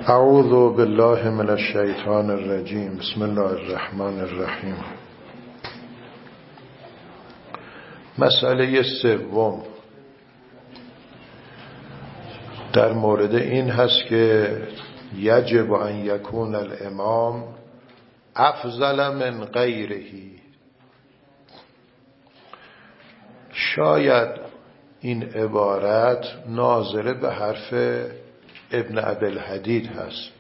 اعوذ بالله من الشیطان الرجیم. بسم الله الرحمن الرحیم. مسئله سوم در مورد این هست که یجب ان یکون الامام افضل من غیره. شاید این عبارت ناظر به حرف ابن ابی‌الحدید هست.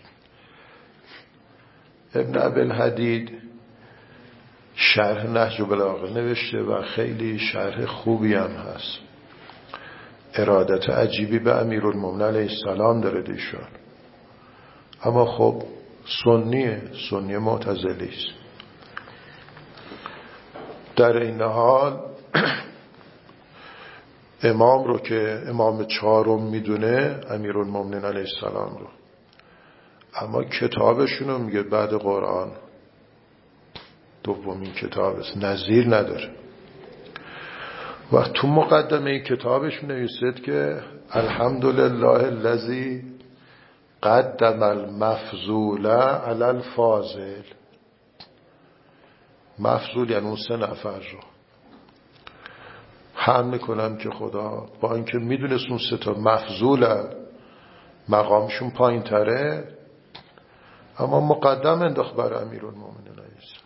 ابن ابی‌الحدید شرح نهج البلاغه نوشته و خیلی شرح خوبی هم هست. ارادت عجیبی به امیرالمومنین علیه السلام داره ایشون، اما خب سنی معتزلی است. در این حال امام رو که امام چهارم میدونه، امیرالمومنین علیه السلام رو، اما کتابشون رو میگه بعد قرآن دومین کتاب است، نظیر نداره. و تو مقدمه کتابش نویسید که الحمدلله الذی قدم المفضول علی الفاضل. مفضول یعنی اون 3 نفر رو هم میکنم که خدا با اینکه میدونست اون 3 تا مفضول مقامشون پایین تره، اما مقدم انداخت بر امیرالمومنین علیه السلام.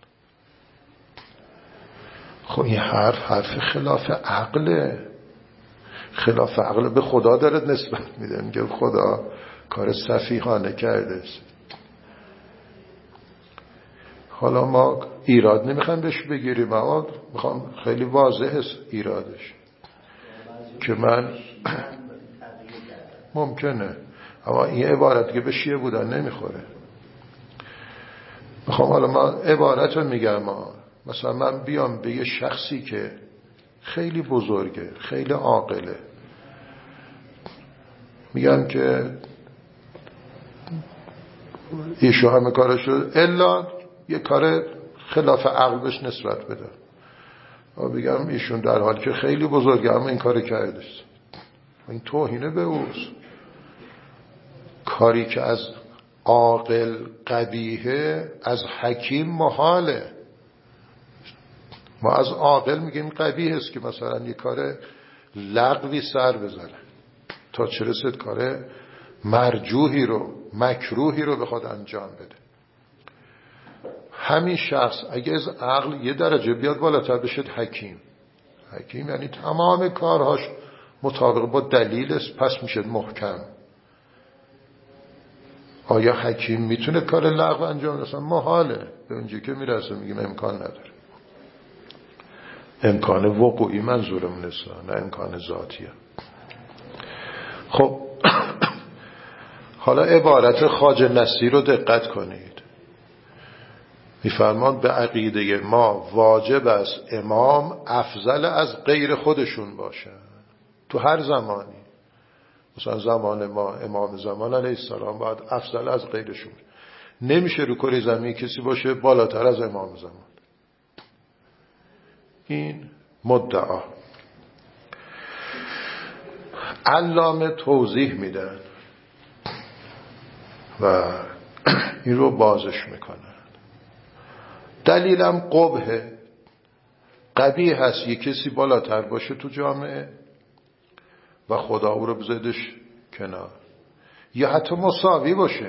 خب این حرف خلاف عقله. خلاف عقل به خدا داره نسبت میده، میگه خدا کار سفیهانه کرده است. حالا ما ایراد نمیخوایم بهش بگیریم، اما میخوام خیلی واضح است ایرادش که من ممکنه، اما این عبارت که به شیعه بودن نمیخوره. میخوام حالا ما عبارت رو میگم، مثلا من بیام به یه شخصی که خیلی بزرگه، خیلی عاقله، میگم که ایشو همه کارشو الا یه کار خلاف عقل بهش نسبت بده و بگم ایشون در حالی که خیلی بزرگه اما این کار کرده است. این توهینه به اوست. کاری که از عاقل قبیحه از حکیم محاله. ما از عاقل میگیم قبیح است که مثلا یه کار لغوی سر بزنه تا چه رسد کار مرجوحی رو، مکروهی رو بخواد انجام بده. همین شخص اگه از عقل یه درجه بیاد بالاتر بشد حکیم. حکیم یعنی تمام کارهاش مطابق با دلیل است، پس میشه محکم. آیا حکیم میتونه کار لغو انجام بده؟ محاله. به اونجایی که میرسه میگیم امکان نداره. امکان وقوعی منظورم نیست، نه امکان ذاتیه. خب حالا عبارت خواجه نصیر رو دقت کنید. میفرمان به عقیده ما واجب است امام افضل از غیر خودشون باشه تو هر زمانی. مثلا زمان ما امام زمان علیه السلام باید افضل از غیرشون. نمیشه رو کره زمین کسی باشه بالاتر از امام زمان. این مدعا. علامه توضیح میدن و این رو بازش میکنن. دلیلم قبحه، قبیح هست یه کسی بالاتر باشه تو جامعه و خدا او رو بذادش کنار، یا حتی مساوی باشه.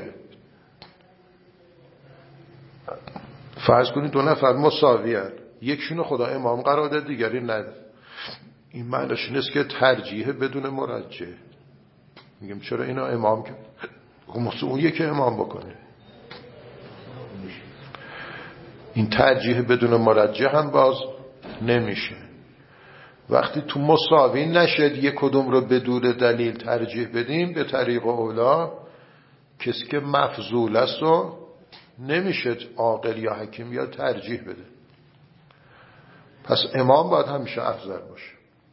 فرض کنید 2 نفر مساوی هست، یکشون خدا امام قرار داد دیگری نداد. این معنیش نیست که ترجیح بدون مرجح. میگم چرا اینا امام که اون یکی امام بکنه. این ترجیح بدون مرجح هم باز نمیشه. وقتی تو مساوی نشد یک کدوم رو بدون دلیل ترجیح بدیم، به طریق اولا کسی که مفضول است و نمیشه عاقل یا حکیم یا ترجیح بده. پس امام باید همیشه افضل باشه.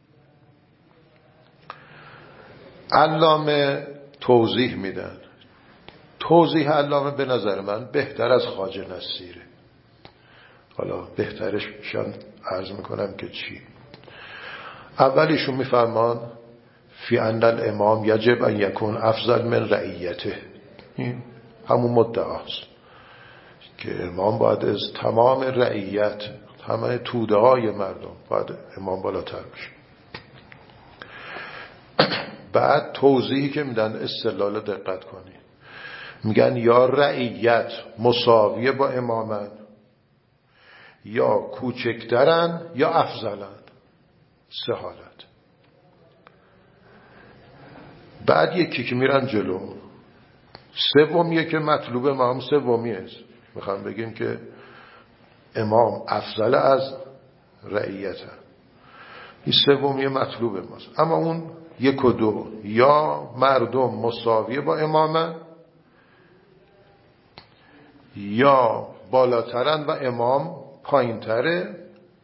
علامه توضیح میدن. توضیح علامه به نظر من بهتر از خواجه نصیره. حالا بهترش شم عرض میکنم که چی. اولیشون میفرمان فی ان الامام یجب ان یکون افضل من رعیته. این همون مدعاست که امام باید از تمام رعیت، همه توده های مردم باید امام بالاتر بشه. بعد توضیحی که میدن استدلال دقت کنید، میگن یا رعیت مساویه با امامن، یا کوچکترن یا افضلن، سه حالت. بعد یکی که میرن جلو، سومیه که مطلوب امام سومیه، میخوام بگیم که امام افضل از رعیته، این سومیه مطلوب ماست. اما اون یک و دو، یا مردم مساویه با امامن، یا بالاترن و امام پایینتره،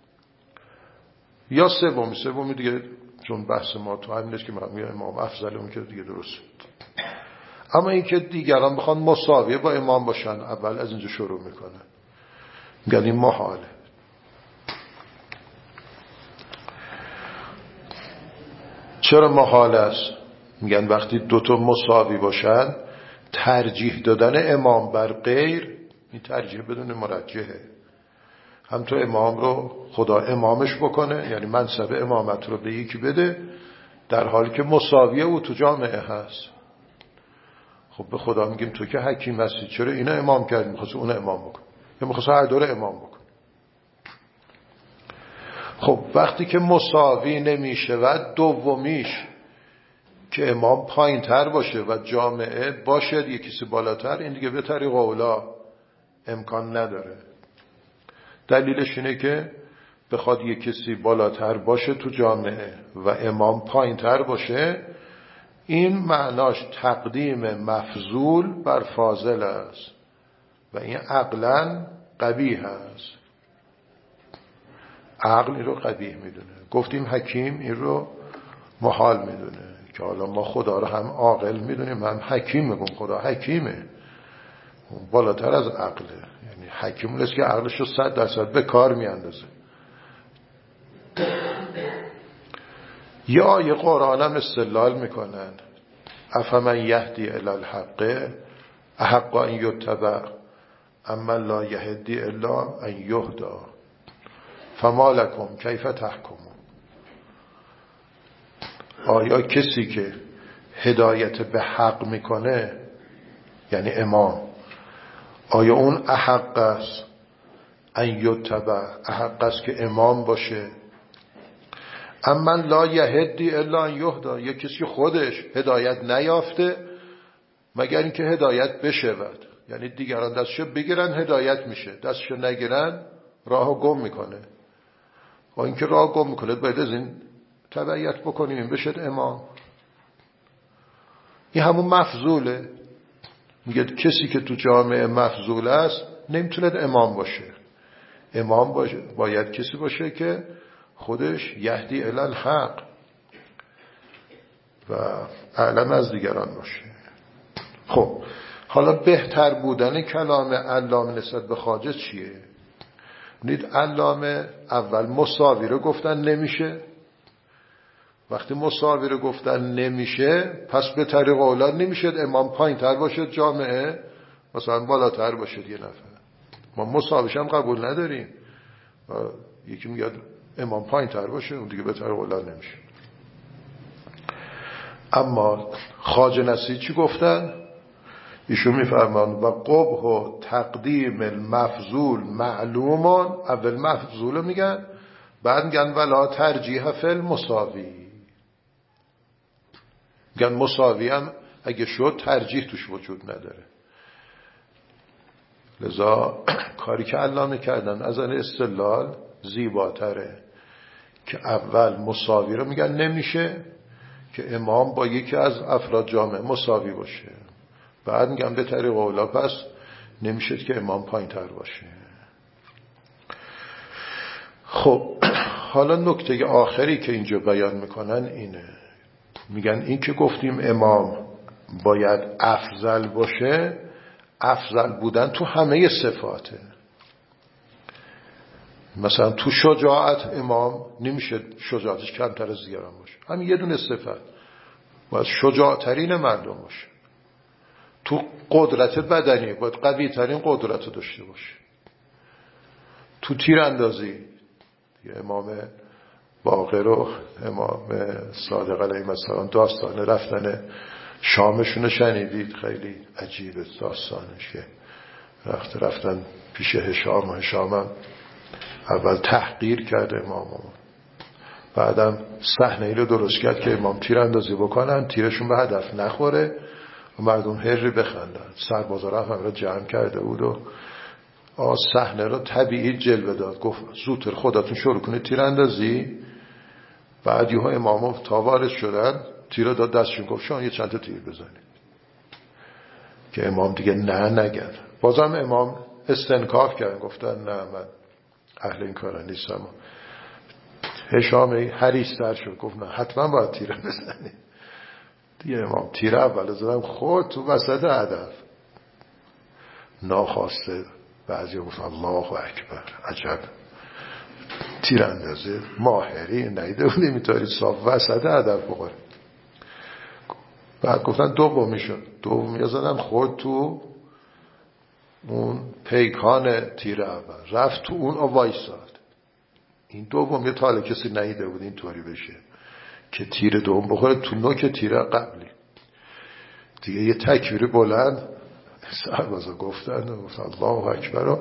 یا سومی دیگه، چون بحث ما تو همینه که امام افضل، اون که دیگه درست. اما این که دیگران بخوان مساویه با امام باشن، اول از اینجا شروع میکنن، میگن این محاله. چرا محال است؟ میگن وقتی دوتا مساوی باشن، ترجیح دادن امام بر غیر، این ترجیح بدون مرجحه. هم تو امام رو خدا امامش بکنه، یعنی منصب امامت رو به یکی بده، در حالی که مساویه او تو جامعه هست. خب به خدا میگیم تو که حکیم هستی، چرا اینا امام کرد، میخواست اون امام بکن، یا میخواست هر دوره امام بکن. خب وقتی که مساوی نمیشه و دومیش که امام پایین تر باشه و جامعه باشه یه کسی بالاتر، این دیگه به طریق اولا امکان نداره. دلیلش اینه که بخواد یه کسی بالاتر باشه تو جامعه و امام پایین تر باشه، این معناش تقدیم مفضول بر فاضل است و این عقلاً قبیح است. عقل این رو قبیح میدونه. گفتیم حکیم این رو محال میدونه، که حالا ما خدا رو هم عاقل میدونیم هم حکیم میگم. خدا حکیمه، بالاتر از عقله، یعنی حکیم نیست که عقلش رو 100% به کار میاندازه. یا آیه قرآن هم استدلال میکنن، افمن یهدی الی الحق احق ان یتبع اما لا یهدی الا ان یهدا فما لکم کیف تحکمون. آیا کسی که هدایت به حق میکنه، یعنی امام، آیا اون احق است ان یتبع، احق است که امام باشه؟ اما لا یهدی الا ان یهدا، یک کسی خودش هدایت نیافته مگر اینکه هدایت بشود، یعنی دیگران دستشو بگیرن هدایت میشه، دستشو نگیرن راهو گم میکنه. و اینکه راه گم میکنه باید از این تبعیت بکنیم، این بشد امام. این همون مفضوله. میگه کسی که تو جامعه مفضول است نمیتونه امام باشه. امام باید کسی باشه که خودش یهدی الی الحق و اعلم از دیگران باشه. خب حالا بهتر بودن کلام علامه نسبت به خواجه چیه؟ دید علامه اول مساوی رو گفتن نمیشه. وقتی مساوی رو گفتن نمیشه، پس به طریق اولاد نمیشه امام پایین تر باشه، جامعه مثلا بالاتر باشه. یه نفر ما مساویش هم قبول نداریم، یکی میگه امام پایین تر باشه، اون دیگه به طریق اولاد نمیشه. اما خواجه نصیری چی گفتن؟ ایشون میفرمان و قبح و تقدیم المفضول معلومان. اول مفضول میگن، بعد میگن ولا ترجیح فی المساوی. میگن مساوی هم اگه شد ترجیح توش وجود نداره. لذا کاری که علامه کردن از آن استدلال زیباتره که اول مساوی رو میگن نمیشه که امام با یکی از افراد جامعه مساوی باشه، بعد میگم به طریق اولا پس نمیشه که امام پایین تر باشه. خب حالا نکته آخری که اینجا بیان میکنن اینه، میگن این که گفتیم امام باید افضل باشه، افضل بودن تو همه صفاته. مثلا تو شجاعت امام نمیشه شجاعتش کمتر از دیگران باشه، همین یه دونه صفت باید شجاعترین مردم باشه. تو قدرت بدنی باید قوی ترین قدرت رو داشته باشه. تو تیراندازی امام باقر و امام صادق علیه السلام داستان رفتن شامشون شنیدید؟ خیلی عجیبه داستانش که رفتن پیش هشام و هشام اول تحقیر کرد امام، بعدم صحنه‌ای رو درست کرد که امام تیراندازی بکنن، تیرشون به هدف نخوره و مردم هری بخندن. سربازا هم رو جمع کرده بود و صحنه رو طبیعی جلوه داد. گفت زودتر خودتون شروع کنید تیراندازی. بعد یهو امام تا وارد شدن تیر داد دستشون، گفت شما یه چند تا تیر بزنید که امام دیگه نگن. بازم امام استنکاف کرد، گفتن نه من اهل این کارا نیستم. هشام حریص‌تر شد، گفت نه حتما باید تیر بزنید. دیگه امام تیر اول زدن، خود تو وسط هدف ناخواسته بعضی گفت الله اکبر، عجب تیراندازی ماهری، نیده بودیم اینطوری صاف وسط هدف بخوره. بعد گفتن دومی شد، دومی زدن خود تو اون پیکان تیر اول، رفت تو اون وایساد. این دومی تا حالا کسی نیده بود اینطوری بشه که تیر دوم بخوره تو نوک تیر قبلی. دیگه یه تکبیر بلند سربازا گفتن الله اکبر،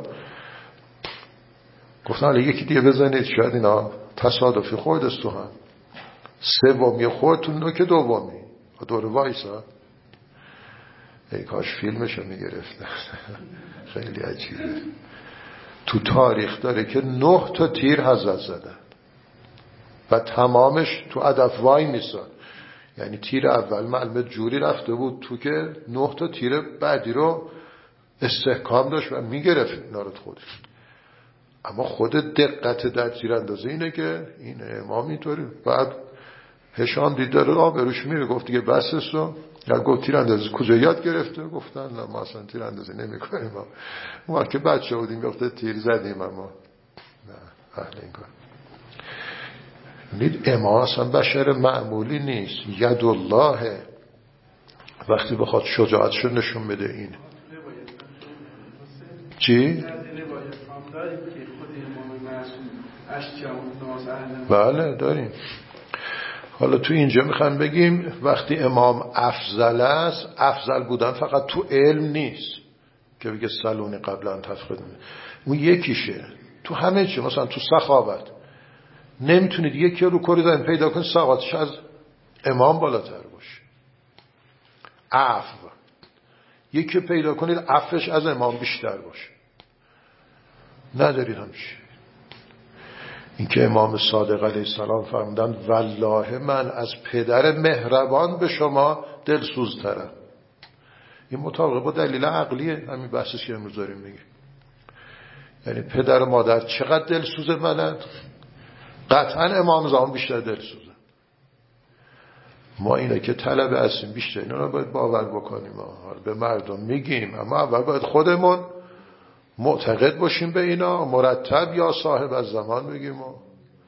گفتن حالا یکی دیگه بزنید شاید اینا تصادفی خورد است تو هم. سومی خورد تو نوک دومی دور وایسا. ای کاش فیلمشو میگرفتن. خیلی عجیبه. تو تاریخ داره که 9 تا تیر حضرت زدن و تمامش تو هدف وای میساد. یعنی تیر اول معلومه جوری رفته بود تو که 9 تا تیر بعدی رو استحکام داشت و میگرفت اینا رو خودش. اما خود دقت در تیراندازی اینه که این امام اینطوری. بعد هشام دید داره آبروش میره، گفت دیگه بس است. یا گفت تیراندازی کجا یاد گرفته؟ گفتن نه ما اصلا تیراندازی نمی‌کنیم، ما که بچه بودیم وقت تیر زدیم، اما نه اهل این کار. نید امام اصلا بشر معمولی نیست، ید الله. وقتی بخواد شجاعتشو نشون بده این چی؟ بله داریم. حالا تو اینجا میخوام بگیم وقتی امام افضل است، افضل بودن فقط تو علم نیست که بگه سلونی قبلا تفخید، اون یکیشه تو همه چی. مثلا تو سخاوت نمیتونید یکی رو کوریدن پیدا کنید سخاوتش از امام بالاتر باشه. عفو یکی پیدا کنید عفوش از امام بیشتر باشه، ندارید همچی. این که امام صادق علیه السلام فرمودند والله من از پدر مهربان به شما دلسوزترم. این مطابق با دلیل عقلیه، همین بحثی که امروز داریم میگه. یعنی پدر و مادر چقدر دلسوز منن، قطعا امام زمان بیشتر دلسوزه. ما اینه که طلب هستیم بیشتر اینا رو باید باور بکنیم، به مردم میگیم، اما اول باید خودمون معتقد باشیم به اینا، مرتب یا صاحب از زمان بگیم و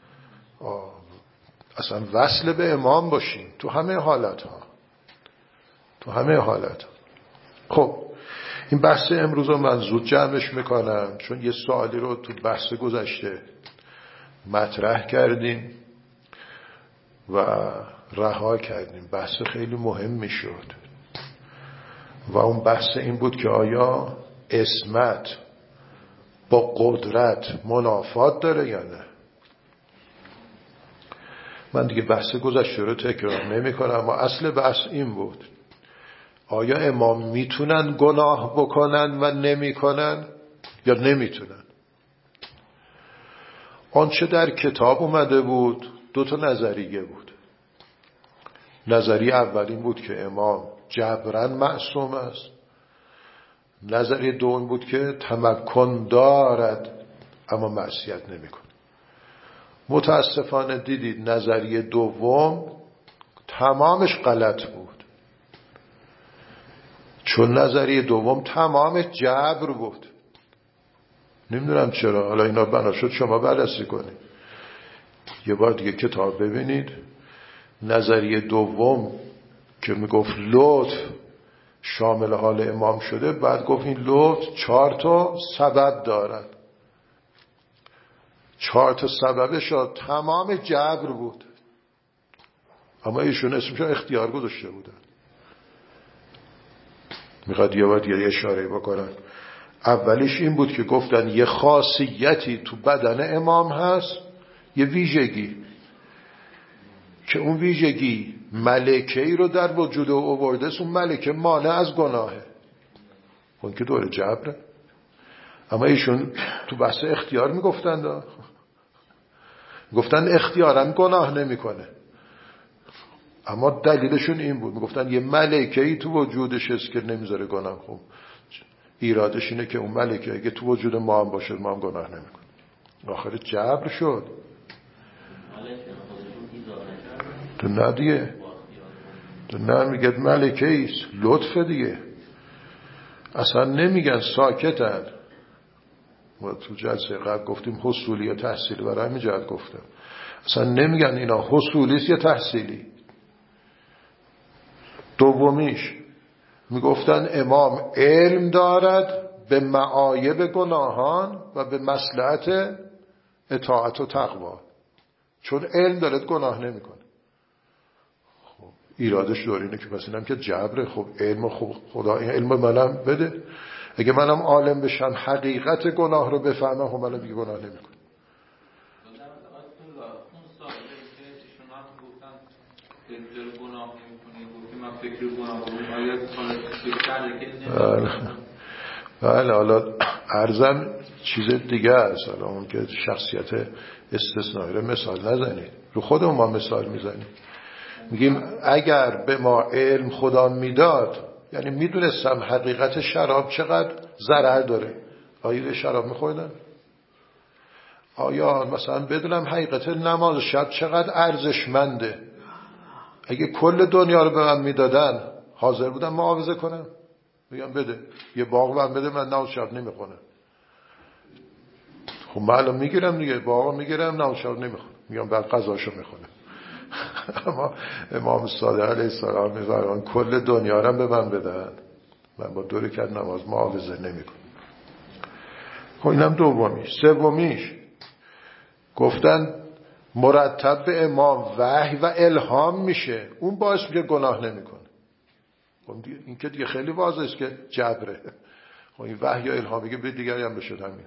اصلا وصل به امام باشیم تو همه حالت ها، تو همه حالت ها. خب این بحث امروز رو من زود جمعش میکنم، چون یه سوالی رو تو بحث گذشته مطرح کردیم و رها کردیم. بحث خیلی مهمی شد و اون بحث این بود که آیا عصمت با قدرت منافات داره یا نه. من دیگه بحث گذشته رو تکرار نمی کنم، اما اصل بحث این بود آیا امام میتونن گناه بکنن و نمی کنن یا نمیتونن. آنچه در کتاب اومده بود 2 نظریه بود. نظریه اول این بود که امام جبراً معصوم است. نظریه دوم بود که تمکن دارد اما معصیت نمیکنه. متاسفانه دیدید نظریه دوم تمامش غلط بود، چون نظریه دوم تمامش جبر بود. نمیدونم چرا، حالا اینا بنا شد شما بررسی کنید، یه بار دیگه کتاب ببینید. نظریه دوم که میگفت لطف شامل حال امام شده، بعد گفت این لطف 4 تا سبب دارد. 4 تا سببش تمام جبر بود، اما ایشون اسمش اختیار گذاشته بودن. میخواد یه بار دیگه اشاره بکنن. اولیش این بود که گفتن یه خاصیتی تو بدن امام هست، یه ویژگی، که اون ویژگی ملکه‌ای رو در وجود او آورده، اون ملکه مانع از گناهه. اون که دور جبره. اما ایشون تو بحث اختیار میگفتن، گفتن اختیارم گناه نمیکنه، اما دلیلشون این بود، میگفتن یه ملکه‌ای تو وجودش هست که نمیذاره گناه. خب ایرادش اینه که اون ملکه اگه تو وجود ما هم باشه ما هم گناه نمیکنه. آخر جبر شد. تو نه دیگه، تو نه، میگه ملکه ایست، لطف دیگه. اصلا نمیگن ساکتن. ما تو جلسه قبل گفتیم حصولی یا تحصیلی، برای همین جهت گفتم اصلا نمیگن اینا حصولیست یا تحصیلی. دومیش میگفتن امام علم دارد به معایب گناهان و به مصلحت اطاعت و تقوا، چون علم دارد گناه نمیکنه. خب ایرادش داره اینه که پس اینم که جبره. خب علم خدا این علم منم بده. اگه منم عالم بشم حقیقت گناه رو بفهمم، خب منم دیگه گناه نمیکنم. بله حالا عرضم چیز دیگه است. حالا اون که شخصیت استثنایی رو مثال نزنید، رو خودمون ما مثال میزنیم. میگیم اگر به ما علم خدا میداد، یعنی میدونستم حقیقت شراب چقدر ضرر داره، آیا شراب میخوردن؟ آیا مثلا بدونم حقیقت نماز شب چقدر ارزشمنده، اگه کل دنیا رو به من میدادن حاضر بودم معاوضه کنم؟ میگم بده یه باغ من بده، من نماز شب نمیخونم. خب من الان میگیرم دیگه، باغ میگیرم، نماز شب نمیخونم، میگم بعد قضاشو میخونم. اما امام صادق علیه السلام میفرمان کل دنیا رو به من بدن، من با 2 رکعت نماز معاوضه نمیکنم. خب اینم دومیش. سومیش گفتن مرتب به امام وحی و الهام میشه، اون باعث میشه گناه نمیکنه. خب این که دیگه خیلی واضحه است که جبره. خب این وحی یا الهامی که به دیگری هم بشه همینه.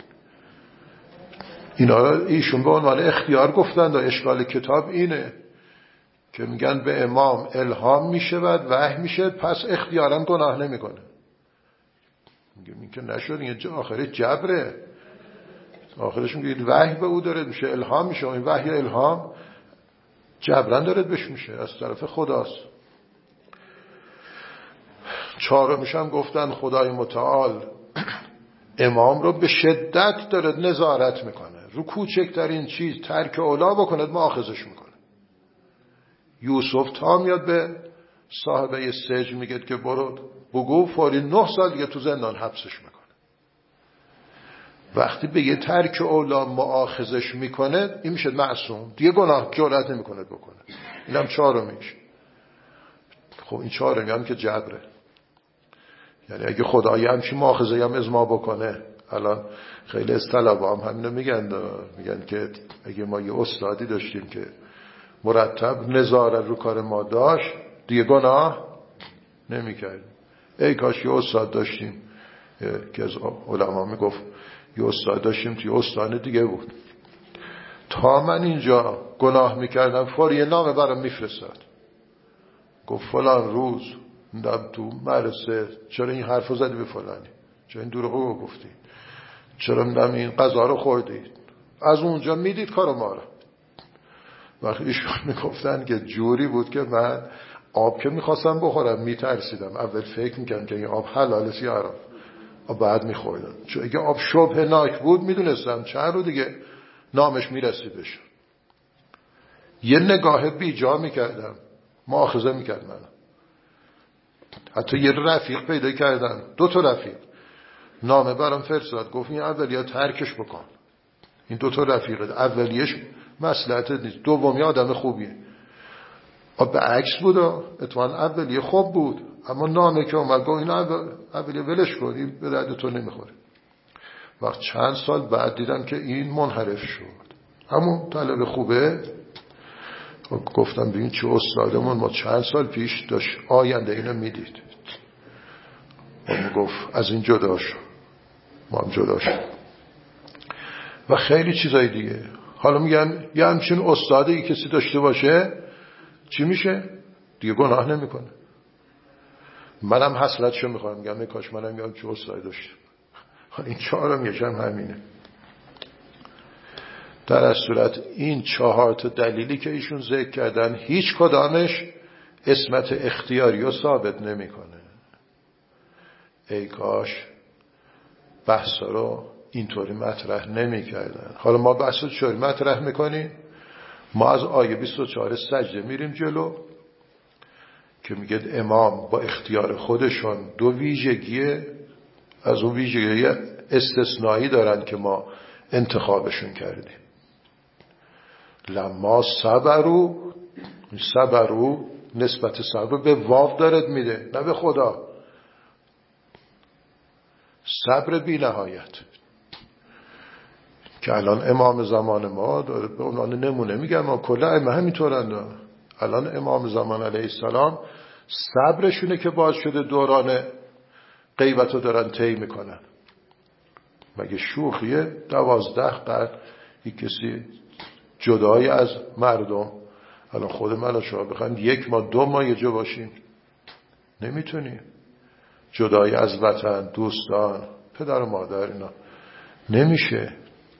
اینا ایشون به عنوان اختیار گفتند و اشکال کتاب اینه که میگن به امام الهام میشه و وحی میشه، پس اختیارا گناه نمیکنه. میگم این که نشد، این آخرش جبره. آخرش میگه وحی به او داره میشه، الهام میشه. این وحی یا الهام جبران داره بهش میشه، از طرف خداست. 4میش هم گفتن خدای متعال امام رو به شدت داره نظارت میکنه، رو کوچکترین چیز ترک اولا بکند مؤاخذش میکنه. یوسف تا میاد به صاحبه سجن میگه که برو بگو فوری 9 سال دیگه تو زندان حبسش میکنه. وقتی به یه ترک اولا مؤاخذش میکنه این میشه معصوم، دیگه گناه جرأت نمیکنه بکنه. اینم 4میش. خب این 4می هم که جبره. یعنی اگه خدایی همچین مؤاخذه هم از ما بکنه، الان خیلی از طلبا هم همینو میگن که اگه ما یه استادی داشتیم که مرتب نظارت رو کار ما داشت، دیگه گناه نمی‌کردیم. ای کاش یه استاد داشتیم که از علما میگفت یه استاد داشتیم توی استان دیگه بود، تا من اینجا گناه میکردم فوری یه نامه برام میفرستاد، گفت فلان روز دم تو مدرسه چرا این حرفو زدی به فلانی، چرا این دروغو گفتی، چرا دم این غذا رو خوردید. از اونجا میدید کارو ما رو. وقتی ایشون میگفتن که جوری بود که من آب که میخواستم بخورم میترسیدم، اول فکر میکنم که این آب حلاله یا حرام، بعد میخوردم، چون اگه آب شبه ناک بود میدونستم چند رو دیگه نامش میرسید بشه. یه نگاه بیجا میکردم مؤاخذه میکرد من. حتی یه رفیق پیدا کردم، 2 تا رفیق، نامه برام فرستاد، گفت این اولیه ترکش بکن. این 2 تا رفیق، اولیش مصلحت نیست، دومی آدم خوبیه. به عکس بود، اتفاقا اولیه خوب بود، اما نامه که اومد گفت اینا اولی ولش کن، این به درد تو نمیخوره. وقت چند سال بعد دیدم که این منحرف شد. همون طلب خوبه گفتم ببین چه استادمون ما چند سال پیش داشت آینده اینو میدید. ما گفت از این جدا شد، ما هم جدا شد و خیلی چیزای دیگه. حالا میگم یه همچین استادی کسی داشته باشه چی میشه؟ دیگه گناه نمیکنه. منم حسرتشو میخوام، میگم کاش منم یه همچین استادی داشتم. این چهارم یکم همینه. در از صورت این 4 تا دلیلی که ایشون ذکر کردن هیچ کدامش عصمت اختیاری رو ثابت نمیکنه. ای کاش بحثا رو اینطوری مطرح نمیکردن. حالا ما بحث رو چطوری مطرح میکنیم؟ ما از آیه 24 سجده میریم جلو که میگه امام با اختیار خودشون 2 ویژگی از اون ویژگی استثنایی دارن که ما انتخابشون کردیم. لما صبرو نسبت صبر به واو دارد میده، نه به خدا. صبر بی نهایت که الان امام زمان ما داره به عنوان نمونه میگم، ما کلا ائمه همینطورن. الان امام زمان علیه السلام صبرشونه که باز شده دوران غیبت رو دارن طی میکنن. مگه شوخیه 12 قرن یک کسی جدای از مردم؟ الان خود من و شما بخوایم 1 ماه 2 ماه یه جا باشیم نمیتونیم. جدای از وطن، دوستان، پدر و مادر، اینا نمیشه.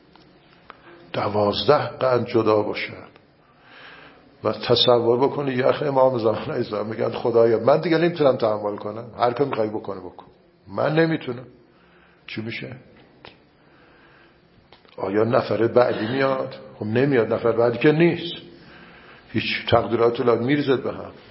12 قرن جدا باشن. و تصور بکنی یه اخ امام زمان اسلام میگن خدایا من دیگه نمیتونم تحمل کنم، هر کاری میخوای بکن، من نمیتونم. چی میشه؟ آیا نفر بعدی میاد؟ خب نمیاد. نفر بعدی که نیست. هیچ تقدیرات الهی میرزد به هم.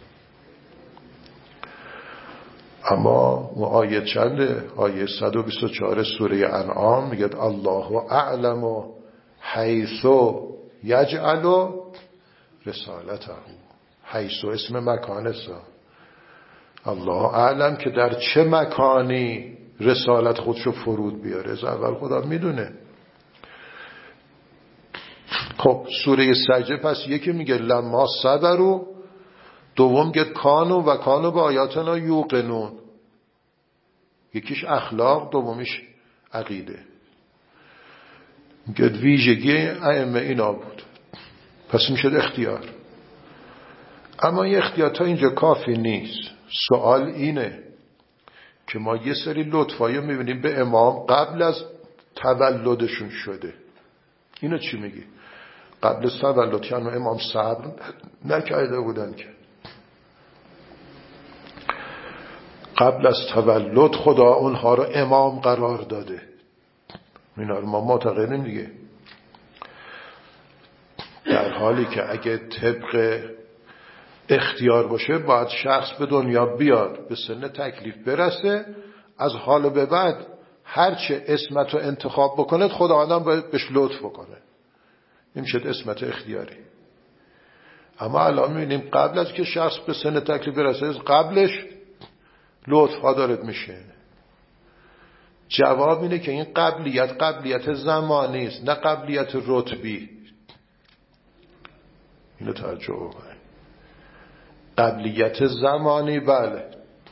اما اون آیه چنده؟ آیه 124 سوره انعام میگه الله اعلم حیث یجعل رسالته. حیث اسم مکان است. الله اعلم که در چه مکانی رسالت خودشو فرود بیاره. از اول خدا میدونه. خب سوره سجده پس یکی میگه لما صبروا، دوم میگه کانو و کانو با آیاتنا یوقنون. یکیش اخلاق، دومیش عقیده. میگه ویژگی ائمه اینا بود. پس میشد اختیار. اما این اختیار تا اینجا کافی نیست. سوال اینه که ما یه سری لطفایی میبینیم به امام قبل از تولدشون شده. اینو چی میگی؟ قبل از تولد که امام صبر نکرده بودن که قبل از تولد خدا اونها رو امام قرار داده. اینا رو ما معتقدیم دیگه. در حالی که اگه طبق اختیار باشه باید شخص به دنیا بیاد، به سن تکلیف برسه، از حال به بعد هرچه اسمت رو انتخاب بکنه خدا آدم باید بهش لطف بکنه. این شد اسمت اختیاری. اما الان میبینیم قبل از که شخص به سن تکلیف برسه قبلش لطف ها دارد میشه. جواب اینه که این قبلیت زمانی است، نه قبلیت رتبی. اینو توجه بکنید. قبلیت زمانی بله.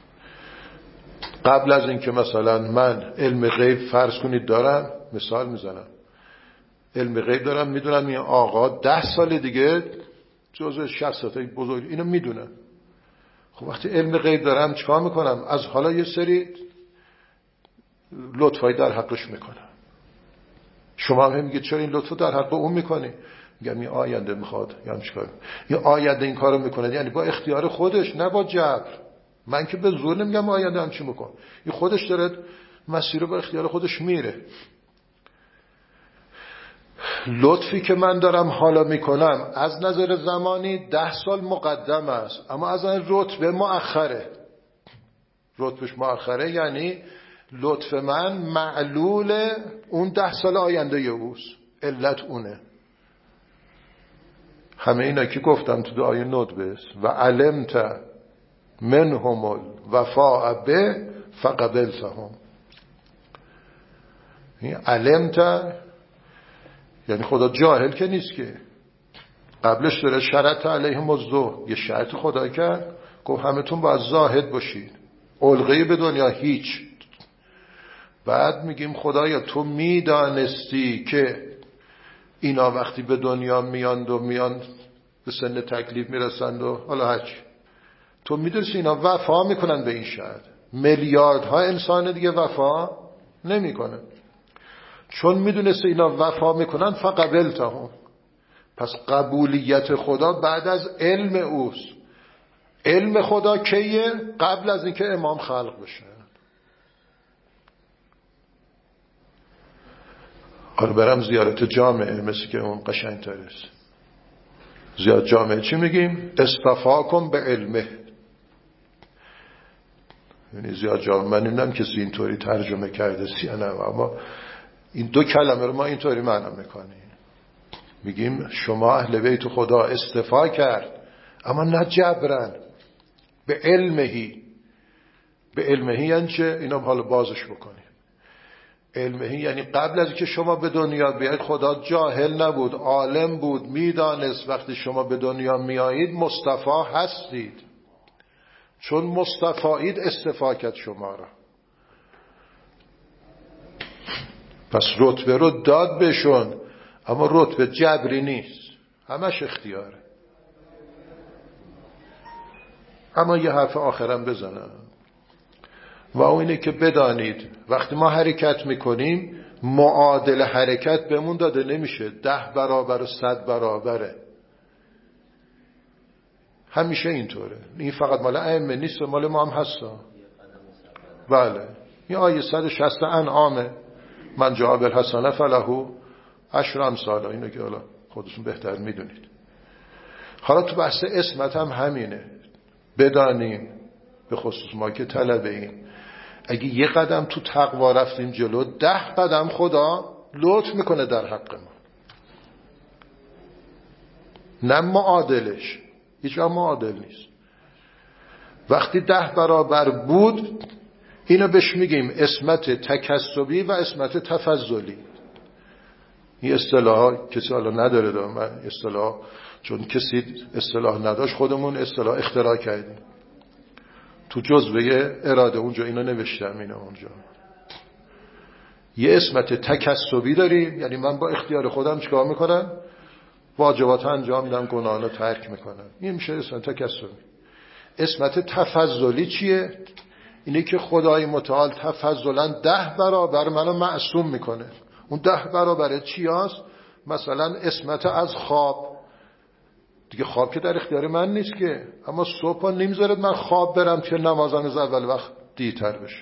قبل از این که مثلا من علم غیب فرض کنید دارم، مثال میزنم، علم غیب دارم میدونم این آقا 10 سال دیگه جزء شخصیتای بزرگ، اینو میدونم. خب وقتی علم غیب دارم چیکار میکنم؟ از حالا یه سری لطفایی در حقش میکنم. شما هم میگید چرا این لطفو در حق اون میکنی؟ میگم این آینده میخواد، یعنی چیکار؟ این آینده این کارو میکنه، یعنی با اختیار خودش، نه با جبر. من که به زور نمیگم آینده هم چی میکن. این خودش داره مسیر رو با اختیار خودش میره. لطفی که من دارم حالا میکنم از نظر زمانی 10 سال مقدم است، اما از این رتبه مؤخره. رتبش مؤخره یعنی لطف من معلول اون 10 سال آینده اوست. علت اونه. همه اینا که گفتم تو دعای ندبه است. و علمت منهم الوفاء به فقبلتهم. علمت یعنی خدا جاهل که نیست که. قبلش داره شرط علیهم الزهد، یه شرط خدا کرد، گفت همتون باید زاهد باشید، علقه به دنیا هیچ. بعد میگیم خدایا تو میدانستی که اینا وقتی به دنیا میان به سن تکلیف میرسند و حالا هرچی، تو میدونستی اینا وفا میکنن به این شرط. میلیاردها انسان دیگه وفا نمیکنن. چون میدونستی اینا وفا میکنن فقبلتهم، پس قبولیت خدا بعد از علم اوست. علم خدا کیه؟ قبل از اینکه امام خلق بشه. حالا برم زیارت جامعه، مثل که اون قشنگ ترست. زیارت جامعه چی میگیم؟ اصطفاکم به علمه. یعنی زیارت جامعه، من نمیدونم کسی اینطوری ترجمه کرده یا نه، اما این دو کلمه رو ما اینطوری معنا میکنیم. میگیم شما اهل بیت خدا اصطفا کرد، اما نه جبرن، به علمهی. به علمهی یعنی چه؟ اینا حالا بازش بکنیم. علمهی یعنی قبل از اینکه شما به دنیا بیایید خدا جاهل نبود، عالم بود، میدانست وقتی شما به دنیا میایید مصطفی هستید. چون مصطفایید اصطفا کرد شما را. پس رتبه رو داد بهشون، اما رتبه جبری نیست، همش اختیاره. اما یه حرف آخرم بزنم و اون اینه که بدانید وقتی ما حرکت میکنیم معادل حرکت بهمون داده نمیشه 10 برابر و 100 برابره. همیشه اینطوره. این فقط مال ائمه نیست، مال ما هم هستا. بله، این آیه 160 انعامه، من جاء بالحسنه فله 10 امثالها. اینو که حالا خودتون بهتر میدونید. حالا تو بحث اسمت هم همینه. بدانیم به خصوص ما که طلبه ایم، اگه یه قدم تو تقوا رفتیم جلو، 10 قدم خدا لطف میکنه در حق ما. نه معادلش، هیچ وقت معادل نیست. وقتی 10 برابر بود، اینو بهش میگیم اسمت تکسبی و اسمت تفضلی. این اصطلاح کسی حالا نداره، من اصطلاح چون کسی اصطلاح نداشت خودمون اصطلاح اختراع کردیم. تو جزوه اراده اونجا اینو نوشتم، اینو اونجا. یه اسمت تکسبی داریم، یعنی من با اختیار خودم چیکار میکنم؟ واجبات انجام میدم، گناهان رو ترک میکنم. این میشه اسمت تکسبی. اسمت تفضلی چیه؟ اینه که خدای متعال تفضلا 10 برابر منو معصوم میکنه. اون 10 برابر چی هست؟ مثلا اسمت از خواب. دیگه خواب که در اختیار من نیست که، اما صبح نمیذارد من خواب برم که نمازم از اول وقت دیرتر بشه.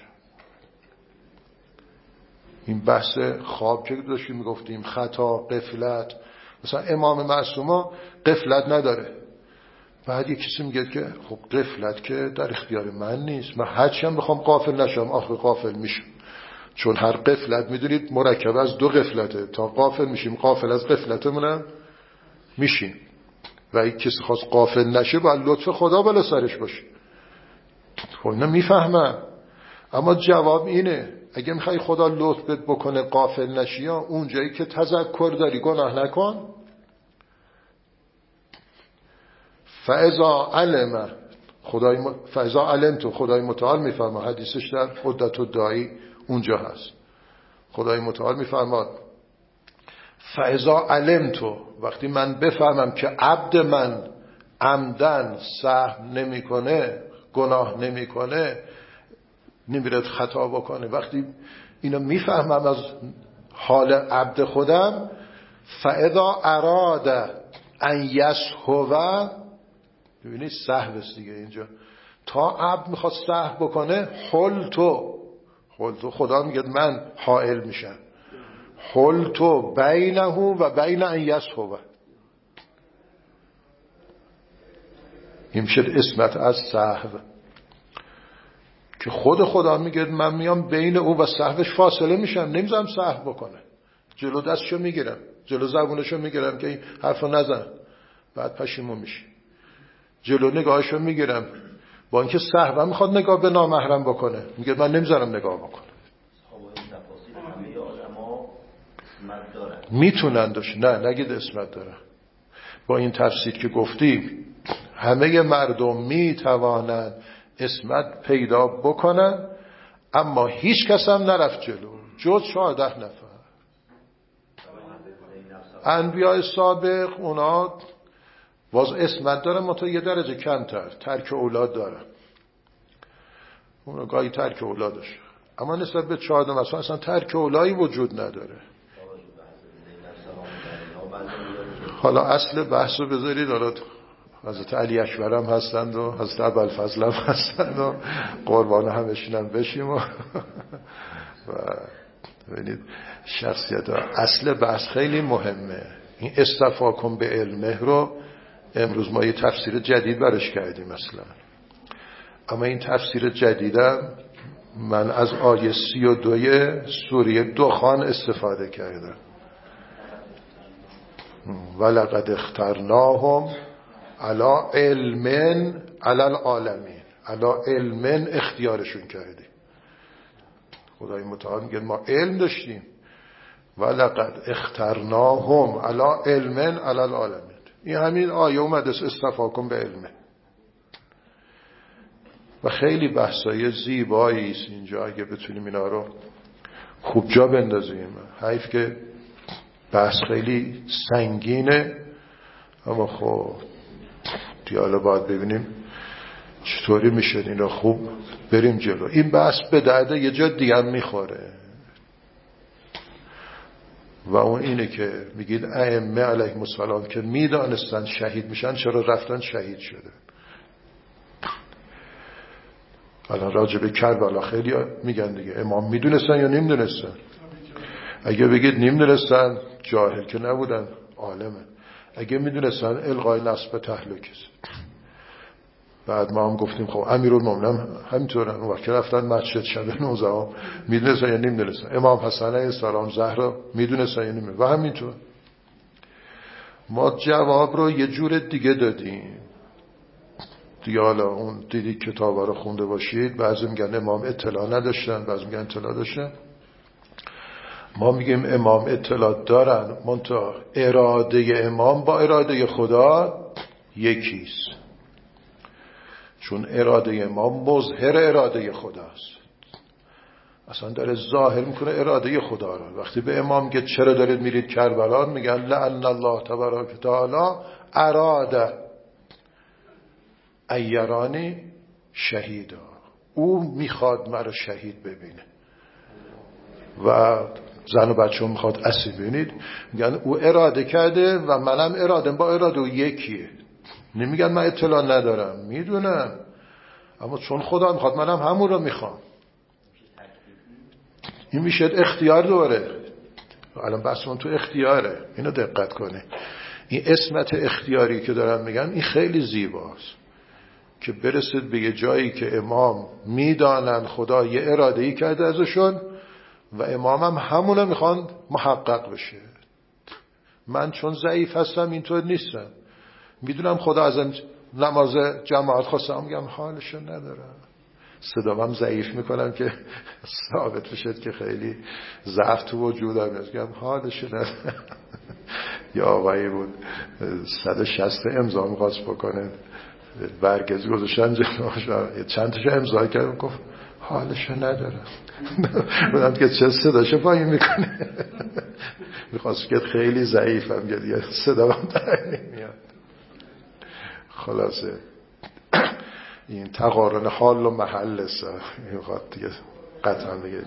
این بحث خواب که داشتیم میگفتیم، خطا، غفلت. مثلا امام معصوم غفلت نداره. بعد یک کسی میگه که خب غفلت که در اختیار من نیست، من هرچی هم بخوام غافل نشم آخر غافل میشم. چون هر غفلت میدونید مرکب از 2 غفلته. تا غافل میشیم غافل از غفلتمونم میشیم. و اگه کسی خواست غافل نشه باید لطف خدا بالا سرش باشه. خب اینا میفهمم، اما جواب اینه اگه میخوای خدا لطفت بکنه غافل نشی، اون جایی که تذکر داری گناه نکن. فاذا علمت خدای متعال میفرما، حدیثش در عدت الداعی اونجا هست. خدای متعال میفرماد فاذا علمت، وقتی من بفهمم که عبد من عمدن سهو نمیکنه، گناه نمیکنه، نمیرد خطا بکنه، وقتی اینو میفهمم از حال عبد خودم، فاذا اراد ان یسهو، ببینید سهو است دیگه اینجا، تا عبد میخواد سهو بکنه، حلتو خدا میگه من حائل میشم، حلتو بینه و بین ان یسهو. این میشه اسمت از سهو، که خدا میگه من میام بین او و سهوش فاصله میشم، نمیذارم سهو بکنه. جلو دستشو میگیرم، جلو زبونشو میگیرم که این حرفو نزن، بعد پشیمون میشه. جلو نگاهشو میگیرم، با اینکه سهوا میخواد نگاه به نامحرم بکنه، میگه من نمیذارم نگاه بکنه. میتونن داشت، نه نگید اسمت داره. با این تفسیر که گفتیم همه مردم میتوانند اسمت پیدا بکنن، اما هیچ کس هم نرفت جلو جز 14 نفر. انبیاء سابق اونا باز اسمت دارن، منتها یه درجه کمتر، ترک اولاد دارن. اونا گاهی ترک اولاد داشت، اما نسبت به 14 مثلا اصلا ترک اولایی وجود نداره. حالا اصل بحث رو بذارید، حالا حضرت علی اکبر هم هستند و حضرت ابوالفضل هم هستند و قربان همشون هم بشیم و ببینید شخصیت ها. اصل بحث خیلی مهمه. این استفاکم به علمه رو امروز ما یه تفسیر جدید برش کردیم مثلا، اما این تفسیر جدیدم من از آیه 32 سوره دخان استفاده کردم. ولقد اخترناهم علی علم علی العالمین، علی علم اختیارشون کردیم. خدای متعال میگه ما علم داشتیم. ولقد اخترناهم علی علم علی العالمین. این همین آیه اومده استفاکم به علمه و خیلی بحثای زیبایی است اینجا. اگه بتونیم اینا رو خوب جا بندازیم. حیف که بحث خیلی سنگینه، اما خب دیالا باید ببینیم چطوری میشه اینا خوب بریم جلو. این بحث به درد یه جا دیگه هم میخوره و اون اینه که میگید ائمه علیهم السلام که میدانستن شهید میشن چرا رفتن شهید شده. الان راجع به کربلا خیلی میگن دیگه امام میدونستن یا نمیدونستن. اگه بگید نمیدونستن جاهل که نبودن، عالمه. اگه میدونستن الغای نسب تهلکه. بعد ما هم گفتیم خب امیرالمومنین همینطورن، اون وقت رفتن مسجد شب 19 میدونستن یا نمیدونستن. امام حسن علیه السلام زهرا میدونستن یا نمیدونستن و همینطور. ما جواب رو یه جور دیگه دادیم دیگه. حالا اون دیدی کتابا رو خونده باشید، بعضی میگن امام اطلاع نداشتن، بعضی میگن اطلاع داشتن. ما میگیم امام اطلاع دارن، منتها اراده امام با اراده خدا یکیست، چون اراده امام مظهر اراده خداست. اصلا داره ظاهر میکنه اراده خدا رو. وقتی به امام میگه چرا دارید میرید کربلا، میگن لعن الله تبارک و تعالی اراده ایرانی شهیدا، او میخواد مرا شهید ببینه و زن و بچه هم میخواد اسیر ببینید. میگن او اراده کرده و منم اراده با اراده او یکیه. نمیگن من اطلاع ندارم، میدونم، اما چون خدا میخواد منم همون رو میخوام. این میشه اختیار دوره. الان بحث من تو اختیاره، اینو دقت کنه. این اسمت اختیاری که دارن میگن این خیلی زیباست که برسید به یه جایی که امام میدانن خدا یه اراده‌ای کرده ازشون و امام هم همونو میخوان محقق بشه. من چون ضعیف هستم اینطور نیستم، میدونم خدا ازم نماز جماعت خواستم، میگم حالشو ندارم، صدامم ضعیف میکنم که ثابت بشه که خیلی ضعف تو وجودم، میگم حالشو ندارم. یا آقایی بود 160 امضا میخواست بکنه، برگزی گذاشتن جلوش، چند تاشو امضا کرد، گفت حالشو ندارم. بودم که چه صداشو پایین میکنه. میخواست که خیلی ضعیفم، که دیگه صدام در نمیاد. خلاصه این تقارن حال و محل است. این خواهد دیگه قطعا دیگه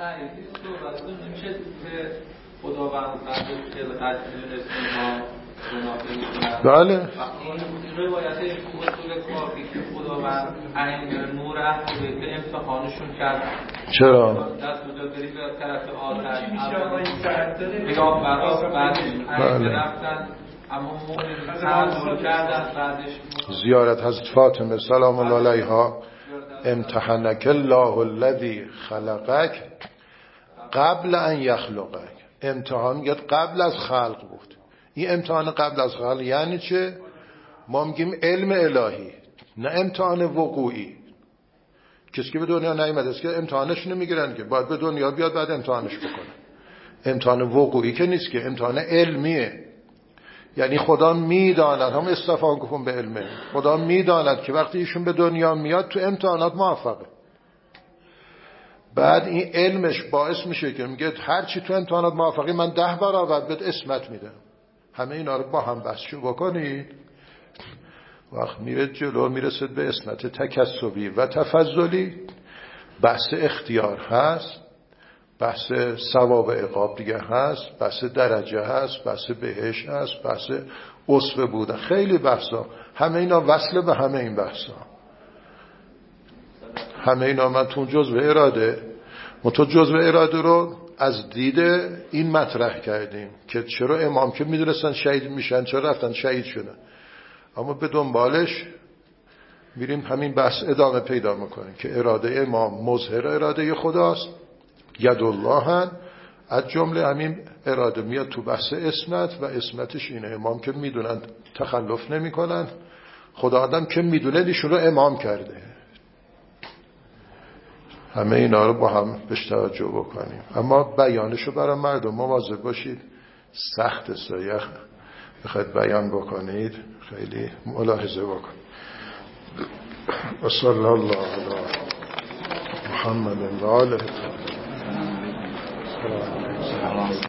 خداوند خلقت می‌دونست ما بله. این روایت اصول کافی که خداوند ائمه نور به امتحانشون کرد. چرا؟ دست بزرگی به طرف آتش پیامبران بعدش ائمه رفتن، اما مؤمنین تعامل کردن. بعدش زیارت حضرت فاطمه سلام الله علیها، امتحنک الله الذی خلقک قبل ان یخلقک. امتحان میگه قبل از خلق بود. این امتحان قبل از خلق یعنی چه؟ ما میگیم علم الهی. نه امتحان وقوعی. کسی که به دنیا نیامده است که امتحانش نمیگیرن که باید به دنیا بیاد بعد امتحانش بکنه. امتحان وقوعی که نیست که، امتحان علمیه. یعنی خدا میداند، هم استفاده کن به علمه، خدا میداند که وقتی ایشون به دنیا میاد تو امتحانات موفقه. بعد این علمش باعث میشه که میگه هر چی تو امتحانات موفقی من 10 برابر بهت اسمت میدم. همه اینا رو با هم بحثشو بکنید، وقت میره جلو میرسید به اسمت تکسبی و تفضلی. بحث اختیار هست، بحث ثواب عقاب دیگه هست، بحث درجه هست، بحث بهش هست، بحث عصبه بودن، خیلی بحثا. همه اینا وصله به همه این بحثا. همه اینا من تو جزء اراده، ما تو جزء اراده رو از دید این مطرح کردیم که چرا امام که میدونستن شهید میشن چرا رفتن شهید شدن، اما به دنبالش میریم همین بحث ادامه پیدا میکنیم که اراده امام مظهر اراده خداست، ید الله، از جمله همین اراده میاد تو بحث اسمت و اسمتش اینه. امام که میدونن تخلف نمیکنن، خدا آدم که میدونه ایشون رو امام کرده. همه اینا رو با هم بهش توجه بکنیم، اما بیانشو برای مردم مواظب باشید. سخت سایه بخواید بیان بکنید خیلی ملاحظه بکنید. و صلی الله علی محمد و آله.